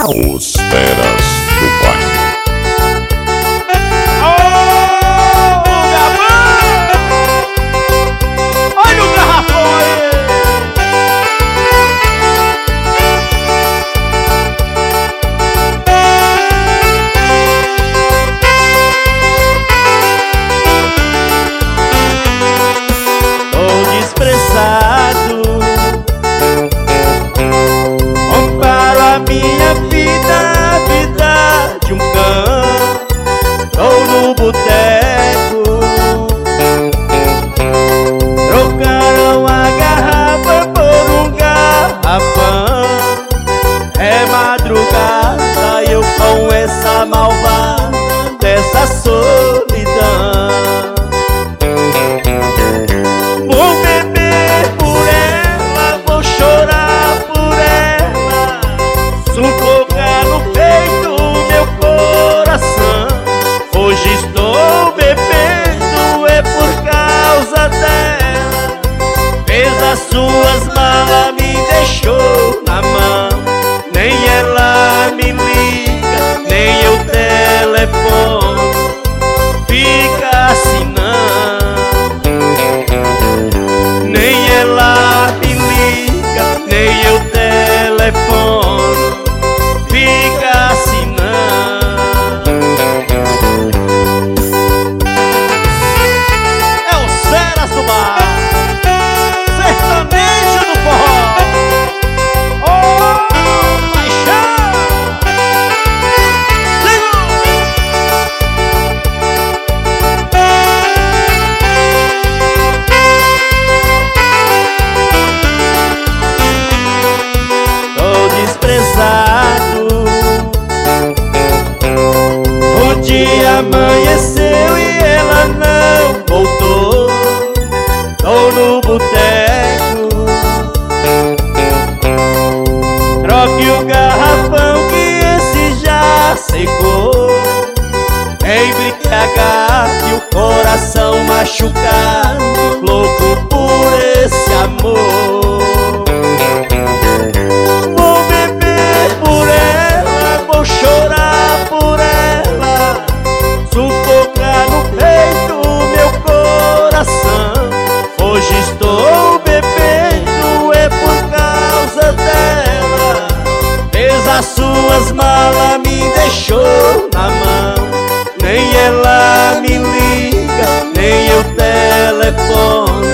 Os Feras do Baile. Olha o garrafão aí! Tô desprezado, comparo a minha vida, a vida de um cão. Tô no boteco, trocaram a garrafa por um garrafão. É madrugada e eu com essa malvada dessa solidão. Vou beber por ela, vou chorar por ela, sufocar no peito meu coração. Hoje estou bebendo, é por causa dela. Fez as suas malas, me deixou na mão. Nem ela me liga, nem eu telefono. Fica assim não. Nem ela me liga, nem eu telefono. Fica assim não. É o Feras do Bar, sertanejo do forró. Oh, paixão! Tô desprezado, o dia amanheceu e ela não voltou. Tô no boteco, troque o garrafão que esse já secou. Embriagado e o coração machucado, louco por esse amor. Vou beber por ela, vou chorar por ela, sufocar no peito meu coração. Hoje estou bebendo, é por causa dela. Fez as suas malas, me deixou na mão. Nem ela me liga, nem eu telefono.